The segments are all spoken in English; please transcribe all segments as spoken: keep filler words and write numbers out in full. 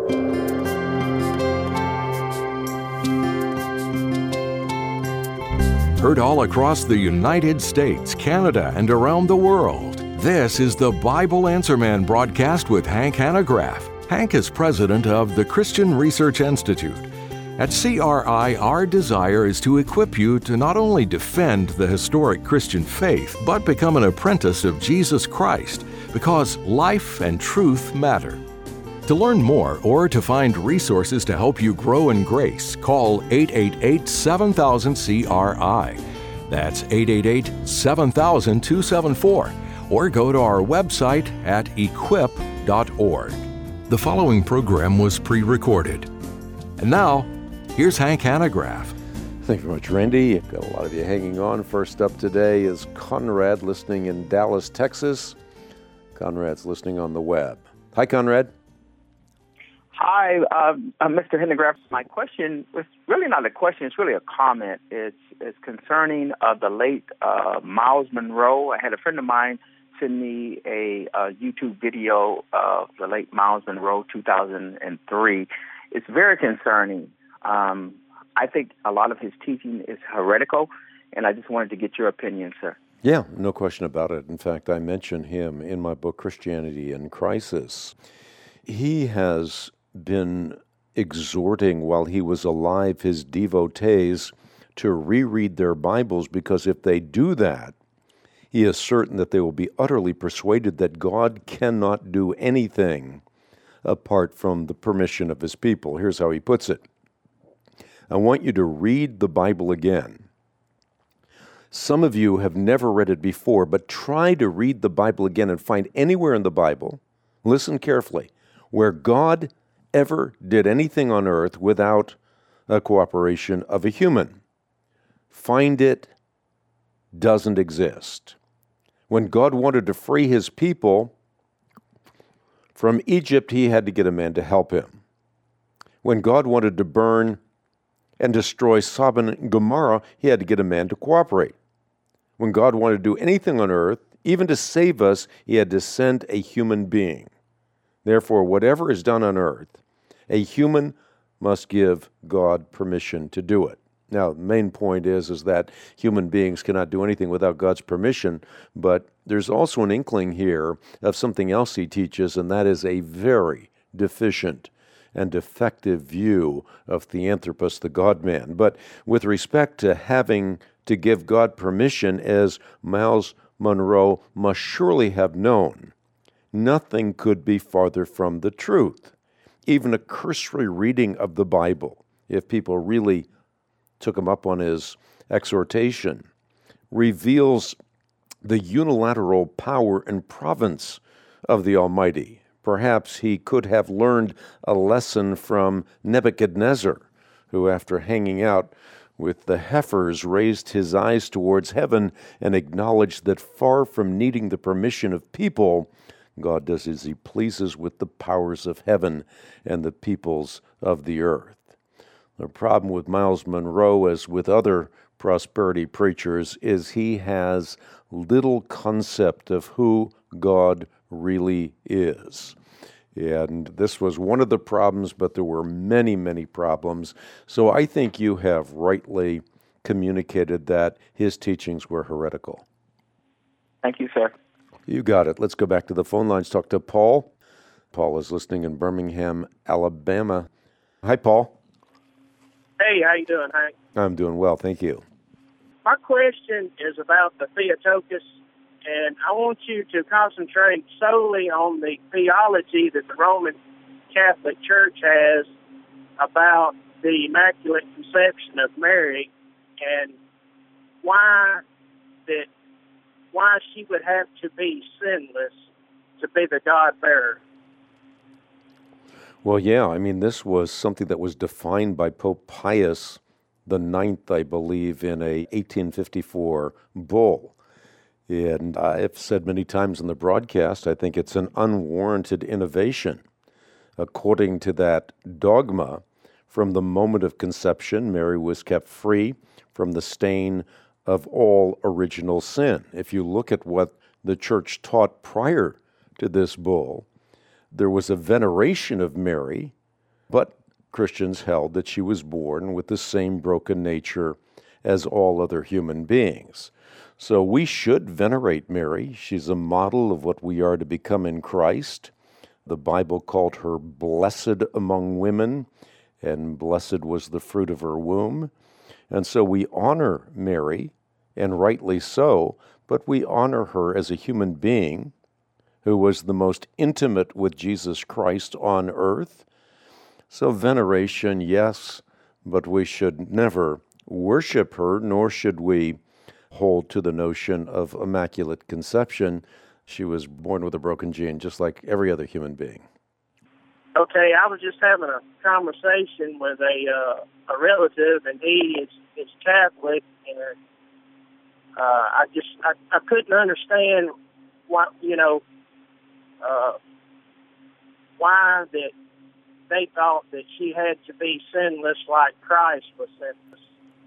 Heard all across the United States, Canada, and around the world. This is the Bible Answer Man broadcast with Hank Hanegraaff. Hank is president of the Christian Research Institute. At C R I, our desire is to equip you to not only defend the historic Christian faith, but become an apprentice of Jesus Christ, because life and truth matter. To learn more or to find resources to help you grow in grace, call eight eight eight, seven thousand, C R I. That's eight eight eight, seven thousand, two seven four. Or go to our website at equip dot org. The following program was pre-recorded. And now, here's Hank Hanegraaff. Thank you very much, Randy. Got a lot of you hanging on. First up today is Conrad, listening in Dallas, Texas. Conrad's listening on the web. Hi, Conrad. Hi, uh, uh, Mister Hanegraaff. My question was really not a question. It's really a comment. It's, it's concerning uh, the late uh, Myles Munroe. I had a friend of mine send me a, a YouTube video of the late Myles Munroe, two thousand three. It's very concerning. Um, I think a lot of his teaching is heretical, and I just wanted to get your opinion, sir. Yeah, no question about it. In fact, I mention him in my book, Christianity in Crisis. He has been exhorting while he was alive his devotees to reread their Bibles, because if they do that, he is certain that they will be utterly persuaded that God cannot do anything apart from the permission of his people. Here's how he puts it. I want you to read the Bible again. Some of you have never read it before, but try to read the Bible again and find anywhere in the Bible, listen carefully, where God ever did anything on earth without a cooperation of a human. Find it. Doesn't exist. When God wanted to free his people from Egypt, he had to get a man to help him. When God wanted to burn and destroy Sodom and Gomorrah, he had to get a man to cooperate. When God wanted to do anything on earth, even to save us, he had to send a human being. Therefore, whatever is done on earth, a human must give God permission to do it. Now, the main point is, is that human beings cannot do anything without God's permission, but there's also an inkling here of something else he teaches, and that is a very deficient and defective view of Theanthropus, the God-man. But with respect to having to give God permission, as Myles Munroe must surely have known, nothing could be farther from the truth. Even a cursory reading of the Bible, if people really took him up on his exhortation, reveals the unilateral power and province of the Almighty. Perhaps he could have learned a lesson from Nebuchadnezzar, who, after hanging out with the heifers, raised his eyes towards heaven and acknowledged that far from needing the permission of people, God does as he pleases with the powers of heaven and the peoples of the earth. The problem with Myles Munroe, as with other prosperity preachers, is he has little concept of who God really is. And this was one of the problems, but there were many, many problems. So I think you have rightly communicated that his teachings were heretical. Thank you, sir. You got it. Let's go back to the phone lines. Talk to Paul. Paul is listening in Birmingham, Alabama. Hi, Paul. Hey, how you doing, Hank? I'm doing well, thank you. My question is about the Theotokos, and I want you to concentrate solely on the theology that the Roman Catholic Church has about the Immaculate Conception of Mary, and why that why she would have to be sinless to be the God-bearer. Well, yeah, I mean, this was something that was defined by Pope Pius the Ninth, I believe, in a eighteen fifty-four bull. And I've said many times in the broadcast, I think it's an unwarranted innovation. According to that dogma, from the moment of conception, Mary was kept free from the stain of all original sin. If you look at what the church taught prior to this bull, there was a veneration of Mary But Christians held that she was born with the same broken nature as all other human beings. So we should venerate Mary. She's a model of what we are to become in Christ. The Bible called her blessed among women, and blessed was the fruit of her womb. And so we honor Mary, and rightly so, but we honor her as a human being who was the most intimate with Jesus Christ on earth. So veneration, yes, but we should never worship her, nor should we hold to the notion of immaculate conception. She was born with a broken gene, just like every other human being. Okay, I was just having a conversation with a uh, a relative, and he is, is Catholic, and uh, I just I, I couldn't understand why you know uh, why that they thought that she had to be sinless like Christ was sinless.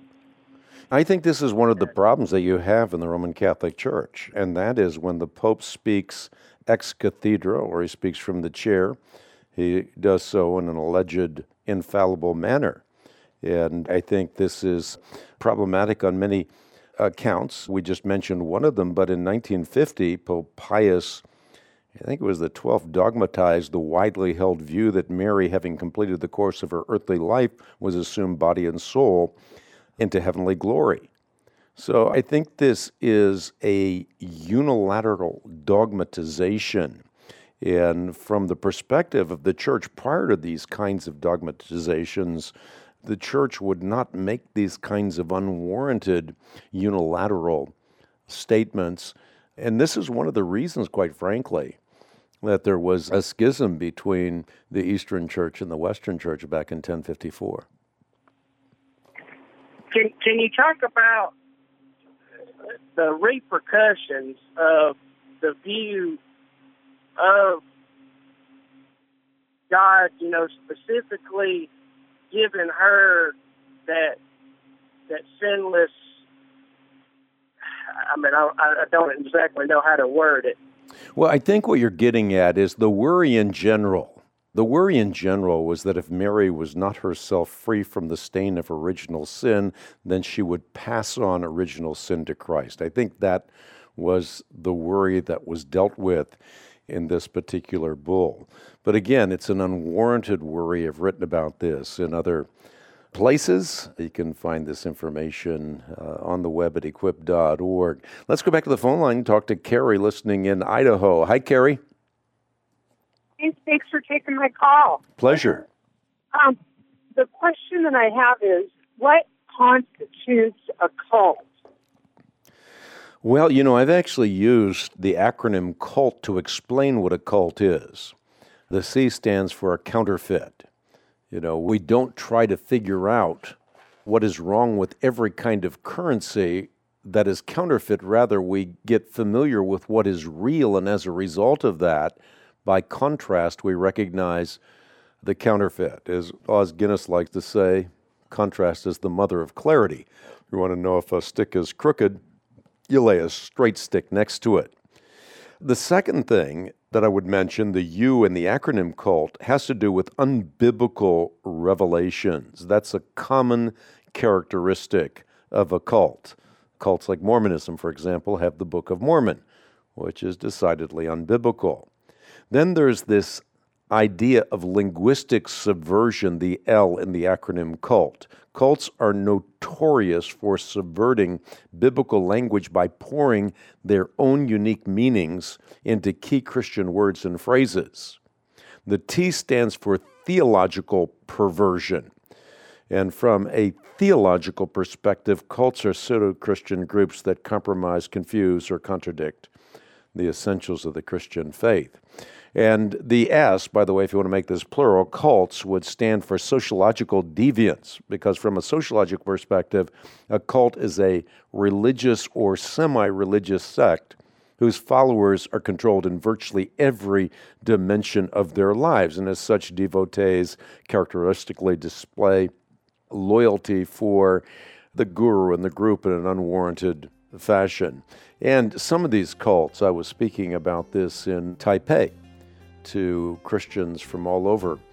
I think this is one of the problems that you have in the Roman Catholic Church, and that is when the Pope speaks ex cathedra, or he speaks from the chair, he does so in an alleged infallible manner. And I think this is problematic on many accounts. We just mentioned one of them, but in nineteen fifty, Pope Pius, I think it was the twelfth, dogmatized the widely held view that Mary, having completed the course of her earthly life, was assumed body and soul into heavenly glory. So I think this is a unilateral dogmatization. And from the perspective of the church prior to these kinds of dogmatizations, the church would not make these kinds of unwarranted unilateral statements. And this is one of the reasons, quite frankly, that there was a schism between the Eastern Church and the Western Church back in ten fifty-four. Can can you talk about the repercussions of the view of God, you know, specifically giving her that that sinless, I mean, I, I don't exactly know how to word it. Well, I think what you're getting at is the worry in general. The worry in general was that if Mary was not herself free from the stain of original sin, then she would pass on original sin to Christ. I think that was the worry that was dealt with in this particular bull. But again, it's an unwarranted worry. I've written about this in other places. You can find this information uh, on the web at equip dot org. Let's go back to the phone line and talk to Carrie listening in Idaho. Hi, Carrie. Hey, thanks for taking my call. Pleasure. Um, the question that I have is, what constitutes a cult? Well, you know, I've actually used the acronym CULT to explain what a cult is. The C stands for a counterfeit. You know, we don't try to figure out what is wrong with every kind of currency that is counterfeit. Rather, we get familiar with what is real, and as a result of that, by contrast, we recognize the counterfeit. As Os Guinness likes to say, contrast is the mother of clarity. You want to know if a stick is crooked, you lay a straight stick next to it. The second thing that I would mention, the U in the acronym CULT, has to do with unbiblical revelations. That's a common characteristic of a cult. Cults like Mormonism, for example, have the Book of Mormon, which is decidedly unbiblical. Then there's this idea of linguistic subversion, the L in the acronym CULT. Cults are notorious for subverting biblical language by pouring their own unique meanings into key Christian words and phrases. The T stands for theological perversion. And from a theological perspective, cults are pseudo-Christian groups that compromise, confuse, or contradict the essentials of the Christian faith. And the S, by the way, if you want to make this plural, cults would stand for sociological deviance, because from a sociological perspective, a cult is a religious or semi-religious sect whose followers are controlled in virtually every dimension of their lives. And as such, devotees characteristically display loyalty for the guru and the group in an unwarranted fashion. And some of these cults, I was speaking about this in Taipei to Christians from all over,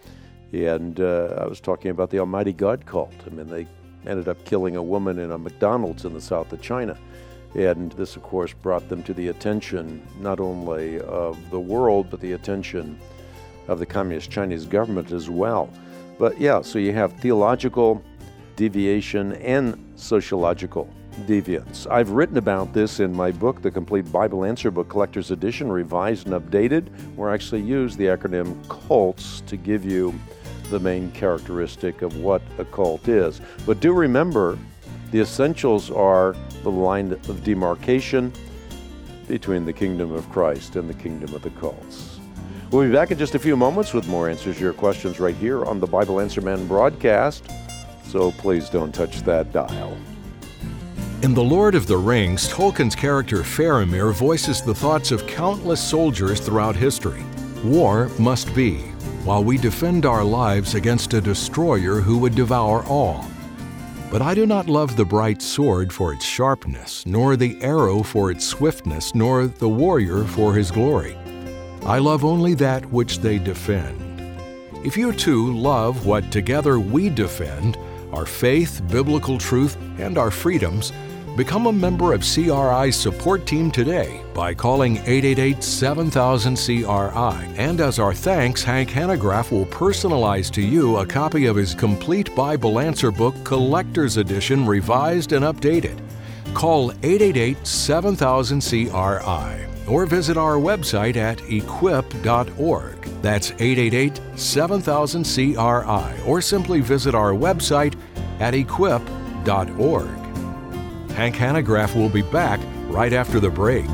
And uh, I was talking about the Almighty God cult. I mean, they ended up killing a woman in a McDonald's in the south of China. And this, of course, brought them to the attention not only of the world, but the attention of the Communist Chinese government as well. But yeah, so you have theological deviation and sociological deviance. I've written about this in my book, The Complete Bible Answer Book, Collector's Edition, revised and updated, where I actually use the acronym CULTS to give you the main characteristic of what a cult is. But do remember, the essentials are the line of demarcation between the kingdom of Christ and the kingdom of the cults. We'll be back in just a few moments with more answers to your questions right here on the Bible Answer Man broadcast, so please don't touch that dial. In The Lord of the Rings, Tolkien's character Faramir voices the thoughts of countless soldiers throughout history. War must be, while we defend our lives against a destroyer who would devour all. But I do not love the bright sword for its sharpness, nor the arrow for its swiftness, nor the warrior for his glory. I love only that which they defend. If you too love what together we defend, our faith, biblical truth, and our freedoms, become a member of C R I's support team today by calling eight eight eight, seven thousand, C R I. And as our thanks, Hank Hanegraaff will personalize to you a copy of his complete Bible Answer Book, Collector's Edition, revised and updated. Call eight eight eight, seven thousand, C R I or visit our website at equip dot org. That's eight eight eight, seven thousand, C R I, or simply visit our website at equip dot org. Hank Hanegraaff will be back right after the break.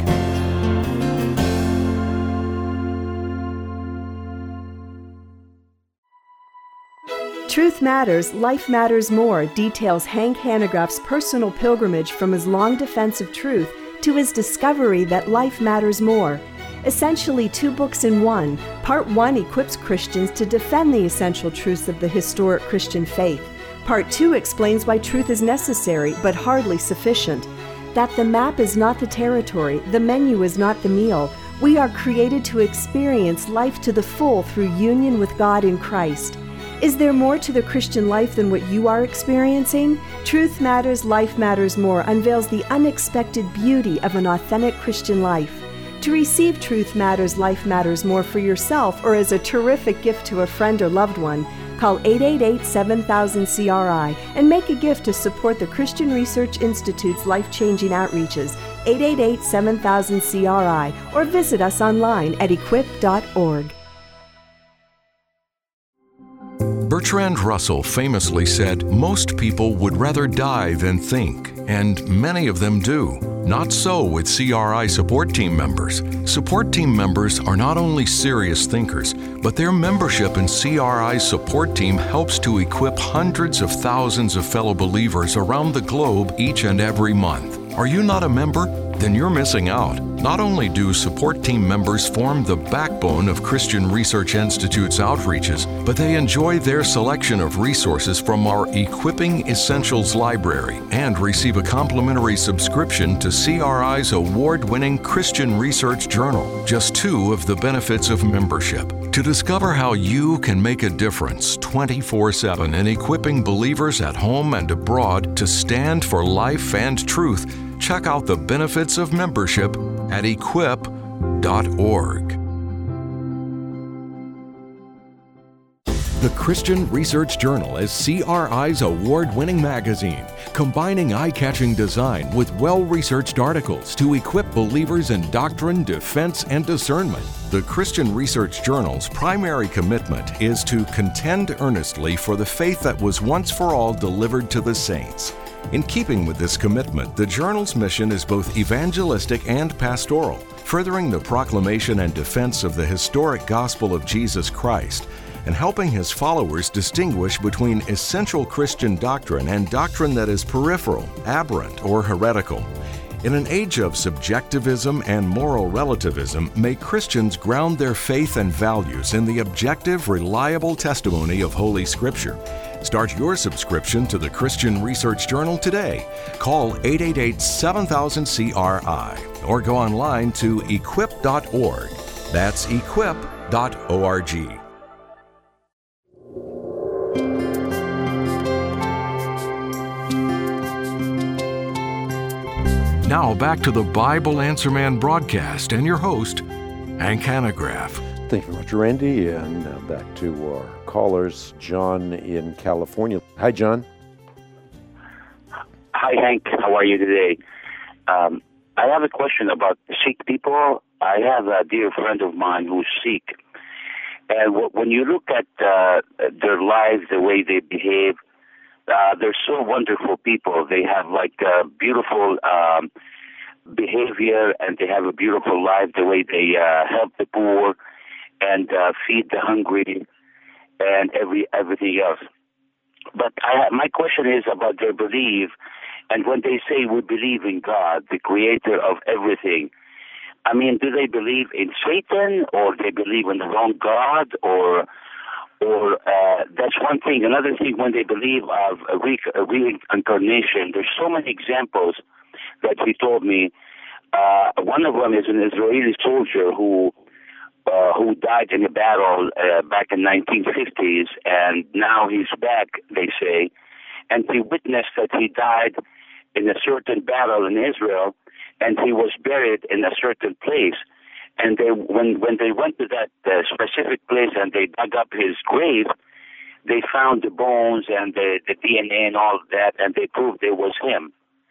Truth Matters, Life Matters More details Hank Hanegraaff's personal pilgrimage from his long defense of truth to his discovery that life matters more. Essentially two books in one. Part one equips Christians to defend the essential truths of the historic Christian faith. Part two explains why truth is necessary, but hardly sufficient. That the map is not the territory, the menu is not the meal. We are created to experience life to the full through union with God in Christ. Is there more to the Christian life than what you are experiencing? Truth Matters, Life Matters More unveils the unexpected beauty of an authentic Christian life. To receive Truth Matters, Life Matters More for yourself or as a terrific gift to a friend or loved one, call eight eight eight, seven thousand, C R I and make a gift to support the Christian Research Institute's life-changing outreaches, eight eight eight, seven thousand, C R I, or visit us online at equip dot org. Bertrand Russell famously said, "Most people would rather die than think," and many of them do. Not so with C R I support team members. Support team members are not only serious thinkers, but their membership in C R I's support team helps to equip hundreds of thousands of fellow believers around the globe each and every month. Are you not a member? Then you're missing out. Not only do support team members form the backbone of Christian Research Institute's outreaches, but they enjoy their selection of resources from our Equipping Essentials library and receive a complimentary subscription to C R I's award-winning Christian Research Journal, just two of the benefits of membership. To discover how you can make a difference twenty-four seven in equipping believers at home and abroad to stand for life and truth, check out the benefits of membership at equip dot org. The Christian Research Journal is C R I's award-winning magazine, combining eye-catching design with well-researched articles to equip believers in doctrine, defense, and discernment. The Christian Research Journal's primary commitment is to contend earnestly for the faith that was once for all delivered to the saints. In keeping with this commitment, the journal's mission is both evangelistic and pastoral, furthering the proclamation and defense of the historic gospel of Jesus Christ, and helping his followers distinguish between essential Christian doctrine and doctrine that is peripheral, aberrant, or heretical. In an age of subjectivism and moral relativism, may Christians ground their faith and values in the objective, reliable testimony of Holy Scripture. Start your subscription to the Christian Research Journal today. Call eight eight eight, seven thousand, C R I or go online to equip dot org. That's equip dot org. Now back to the Bible Answer Man broadcast and your host, Hank Hanegraaff. Thank you very much, Randy. And now back to our callers, John in California. Hi, John. Hi, Hank. How are you today? Um, I have a question about Sikh people. I have a dear friend of mine who's Sikh. And w- when you look at uh, their lives, the way they behave, Uh, they're so wonderful people. They have like uh, beautiful um, behavior, and they have a beautiful life. The way they uh, help the poor and uh, feed the hungry, and every everything else. But I, my question is about their belief. And when they say we believe in God, the Creator of everything, I mean, do they believe in Satan, or they believe in the wrong God, or Or uh, that's one thing. Another thing, when they believe of a, re- a reincarnation, there's so many examples that he told me. Uh, one of them is an Israeli soldier who uh, who died in a battle uh, back in nineteen fifties, and now he's back, they say, and he witnessed that he died in a certain battle in Israel, and he was buried in a certain place. And they, when when they went to that uh, specific place and they dug up his grave, they found the bones and the, the D N A and all of that, and they proved it was him.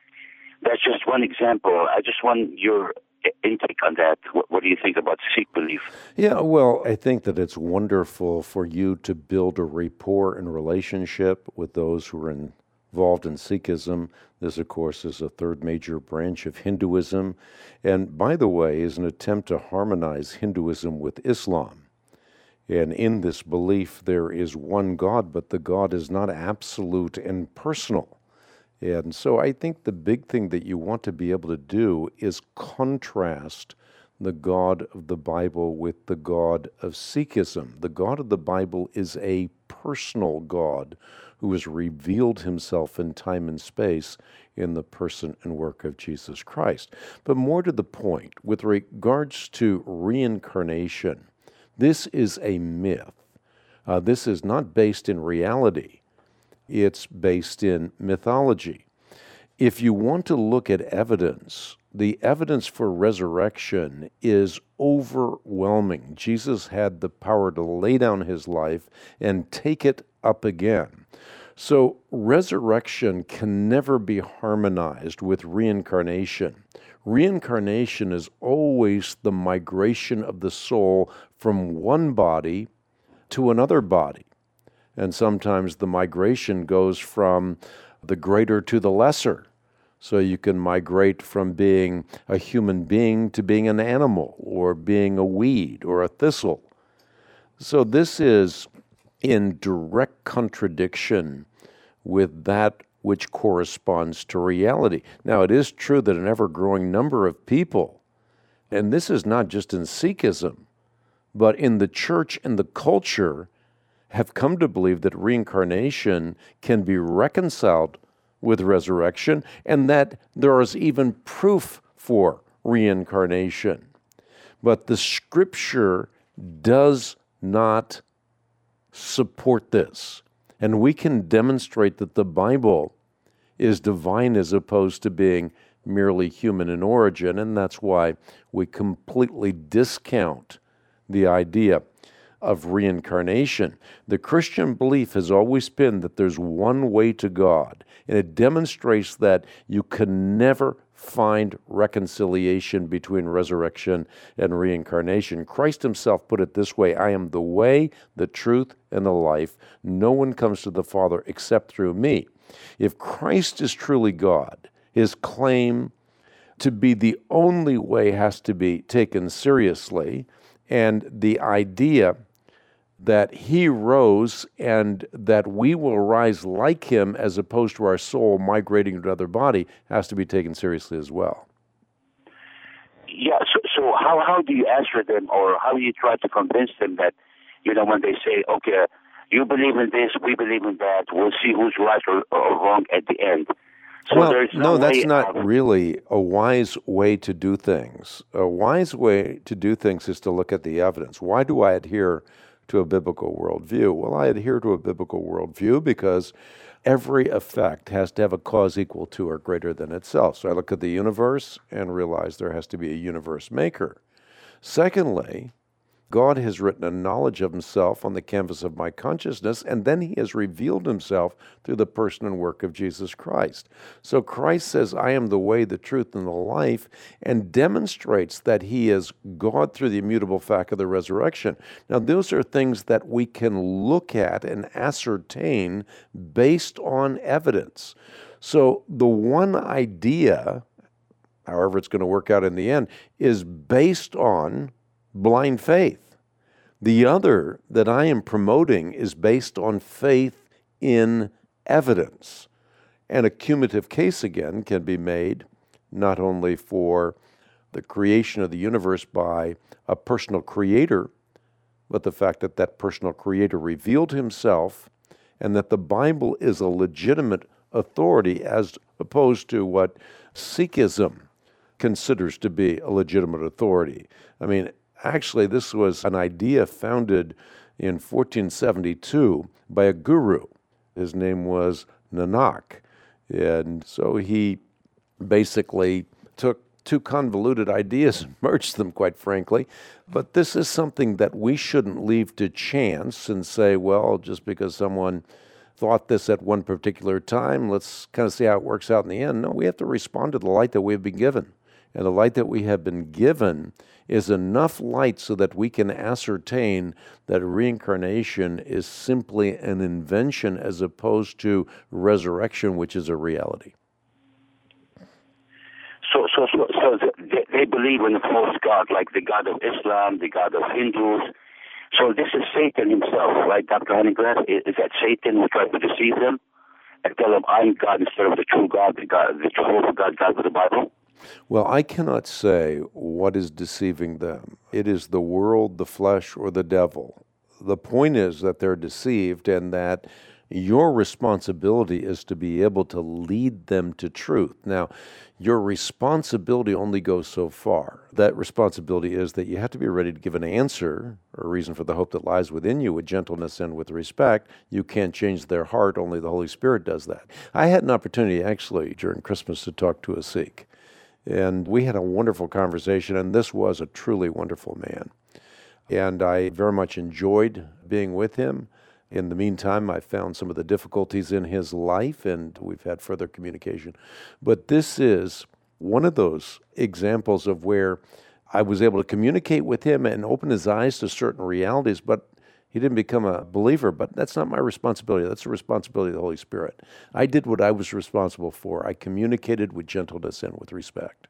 That's just one example. I just want your intake on that. What, what do you think about Sikh belief? Yeah, well, I think that it's wonderful for you to build a rapport and relationship with those who are in involved in Sikhism. This, of course, is a third major branch of Hinduism, and by the way, is an attempt to harmonize Hinduism with Islam. And in this belief, there is one God, but the God is not absolute and personal. And so I think the big thing that you want to be able to do is contrast the God of the Bible with the God of Sikhism. The God of the Bible is a personal God who has revealed himself in time and space in the person and work of Jesus Christ. But more to the point, with regards to reincarnation, this is a myth. Uh, this is not based in reality. It's based in mythology. If you want to look at evidence, the evidence for resurrection is overwhelming. Jesus had the power to lay down his life and take it up again. So resurrection can never be harmonized with reincarnation. Reincarnation is always the migration of the soul from one body to another body. And sometimes the migration goes from the greater to the lesser. So you can migrate from being a human being to being an animal, or being a weed or a thistle. So this is in direct contradiction with that which corresponds to reality. Now, it is true that an ever-growing number of people, and this is not just in Sikhism, but in the church and the culture, have come to believe that reincarnation can be reconciled with resurrection, and that there is even proof for reincarnation. But the Scripture does not support this. And we can demonstrate that the Bible is divine as opposed to being merely human in origin, and that's why we completely discount the idea of reincarnation. The Christian belief has always been that there's one way to God, and it demonstrates that you can never find reconciliation between resurrection and reincarnation. Christ himself put it this way: I am the way, the truth, and the life. No one comes to the Father except through me. If Christ is truly God, his claim to be the only way has to be taken seriously, and the idea that he rose and that we will rise like him as opposed to our soul migrating to another body has to be taken seriously as well. Yeah, so, so how, how do you answer them, or how do you try to convince them that, you know, when they say, okay, you believe in this, we believe in that, we'll see who's right or, or wrong at the end. So well, there's no, no that's way not of... really a wise way to do things. A wise way to do things is to look at the evidence. Why do I adhere to a biblical worldview. Well, I adhere to a biblical worldview because every effect has to have a cause equal to or greater than itself. So I look at the universe and realize there has to be a universe maker. Secondly, God has written a knowledge of himself on the canvas of my consciousness, and then he has revealed himself through the person and work of Jesus Christ. So Christ says, I am the way, the truth, and the life, and demonstrates that he is God through the immutable fact of the resurrection. Now, those are things that we can look at and ascertain based on evidence. So the one idea, however it's going to work out in the end, is based on blind faith. The other that I am promoting is based on faith in evidence. And a cumulative case, again, can be made not only for the creation of the universe by a personal creator, but the fact that that personal creator revealed himself and that the Bible is a legitimate authority as opposed to what Sikhism considers to be a legitimate authority. I mean, actually, this was an idea founded in fourteen seventy-two by a guru. His name was Nanak. And so he basically took two convoluted ideas and merged them, quite frankly. But this is something that we shouldn't leave to chance and say, well, just because someone thought this at one particular time, let's kind of see how it works out in the end. No, we have to respond to the light that we've been given. And the light that we have been given is enough light so that we can ascertain that reincarnation is simply an invention as opposed to resurrection, which is a reality. So, so, so, so they, they believe in a false god, like the god of Islam, the god of Hindus. So this is Satan himself, right, Doctor Hanegraaff? Is, is that Satan who tried to deceive them and tell them I'm God instead of the true God, the God, the Jehovah God, God of the Bible? Well, I cannot say what is deceiving them. It is the world, the flesh, or the devil. The point is that they're deceived and that your responsibility is to be able to lead them to truth. Now, your responsibility only goes so far. That responsibility is that you have to be ready to give an answer or a reason for the hope that lies within you with gentleness and with respect. You can't change their heart. Only the Holy Spirit does that. I had an opportunity actually during Christmas to talk to a Sikh. And we had a wonderful conversation, and this was a truly wonderful man. And I very much enjoyed being with him. In the meantime, I found some of the difficulties in his life, and we've had further communication. But this is one of those examples of where I was able to communicate with him and open his eyes to certain realities, but he didn't become a believer, but that's not my responsibility. That's the responsibility of the Holy Spirit. I did what I was responsible for. I communicated with gentleness and with respect.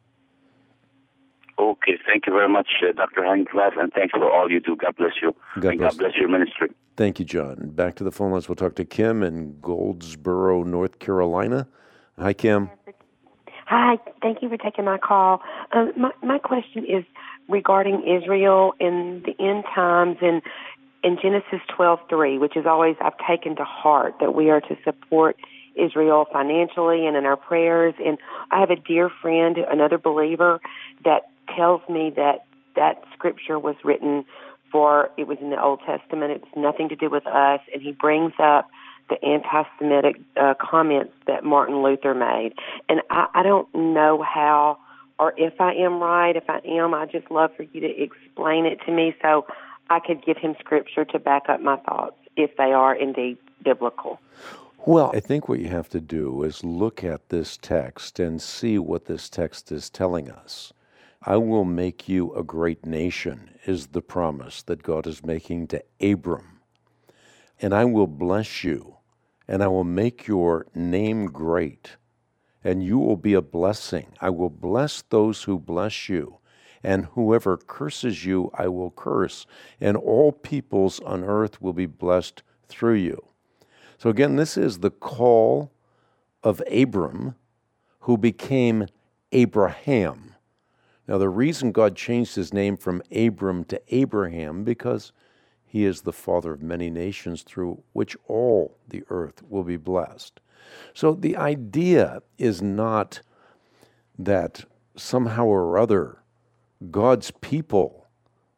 Okay, thank you very much, uh, Doctor Hanegraaff, and thanks for all you do. God bless you. God and bless. God bless your ministry. Thank you, John. Back to the phone lines. We'll talk to Kim in Goldsboro, North Carolina. Hi, Kim. Hi, thank you for taking my call. Um, my, my question is regarding Israel in the end times and in Genesis twelve three, which is always I've taken to heart that we are to support Israel financially and in our prayers. And I have a dear friend, another believer, that tells me that that scripture was written for, it was in the Old Testament. It's nothing to do with us. And he brings up the anti-Semitic uh, comments that Martin Luther made. And I, I don't know how or if I am right. If I am, I'd just love for you to explain it to me so I could give him scripture to back up my thoughts if they are indeed biblical. Well, I think what you have to do is look at this text and see what this text is telling us. I will make you a great nation is the promise that God is making to Abram. And I will bless you, and I will make your name great, and you will be a blessing. I will bless those who bless you, and whoever curses you, I will curse, and all peoples on earth will be blessed through you. So again, this is the call of Abram, who became Abraham. Now, the reason God changed his name from Abram to Abraham, because he is the father of many nations through which all the earth will be blessed. So the idea is not that somehow or other God's people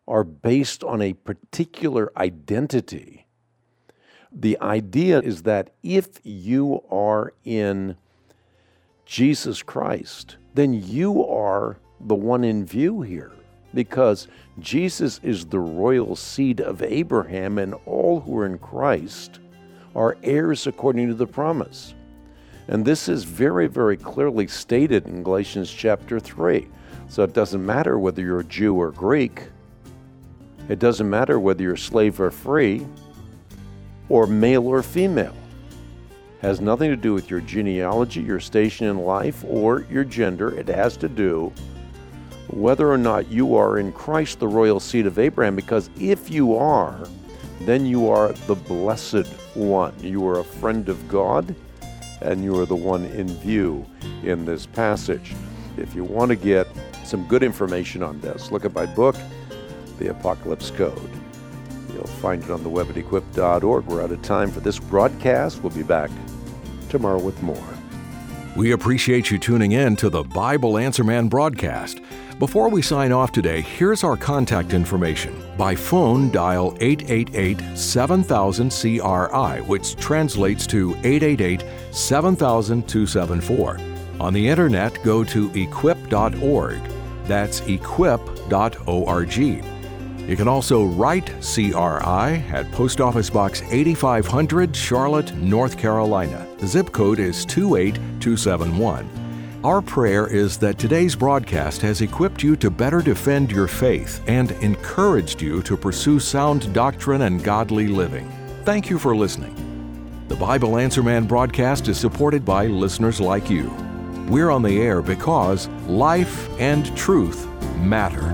are based on a particular identity. The idea is that if you are in Jesus Christ, then you are the one in view here, because Jesus is the royal seed of Abraham, and all who are in Christ are heirs according to the promise. And this is very, very clearly stated in Galatians chapter three. So it doesn't matter whether you're Jew or Greek. It doesn't matter whether you're slave or free, or male or female. It has nothing to do with your genealogy, your station in life, or your gender. It has to do whether or not you are in Christ, the royal seed of Abraham, because if you are, then you are the blessed one. You are a friend of God, and you are the one in view in this passage. If you want to get some good information on this, look at my book, The Apocalypse Code. You'll find it on the web at equip dot org. We're out of time for this broadcast. We'll be back tomorrow with more. We appreciate you tuning in to the Bible Answer Man broadcast. Before we sign off today, here's our contact information. By phone, dial eight eight eight, seven thousand, C R I, which translates to eight eight eight, seven thousand, two seven four. On the internet, go to equip dot org. That's equip dot org. You can also write C R I at Post Office Box eighty-five hundred, Charlotte, North Carolina. The zip code is two eight two seven one. Our prayer is that today's broadcast has equipped you to better defend your faith and encouraged you to pursue sound doctrine and godly living. Thank you for listening. The Bible Answer Man broadcast is supported by listeners like you. We're on the air because life and truth matter.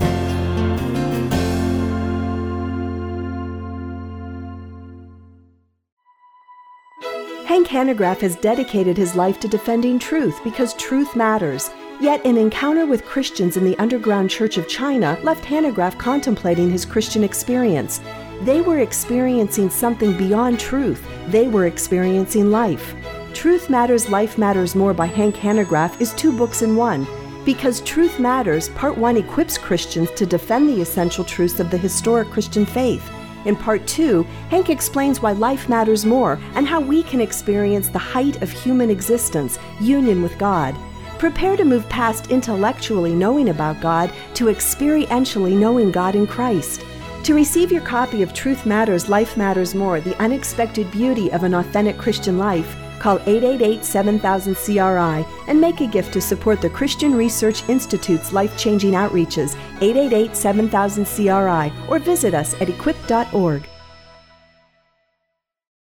Hank Hanegraaff has dedicated his life to defending truth because truth matters. Yet an encounter with Christians in the underground Church of China left Hanegraaff contemplating his Christian experience. They were experiencing something beyond truth. They were experiencing life. Truth Matters, Life Matters More by Hank Hanegraaff is two books in one. Because Truth Matters, Part one equips Christians to defend the essential truths of the historic Christian faith. In Part two, Hank explains why life matters more and how we can experience the height of human existence, union with God. Prepare to move past intellectually knowing about God to experientially knowing God in Christ. To receive your copy of Truth Matters, Life Matters More, The Unexpected Beauty of an Authentic Christian Life, call eight eight eight, seven thousand, C R I and make a gift to support the Christian Research Institute's life-changing outreaches, eight eight eight, seven thousand, C R I, or visit us at equip dot org.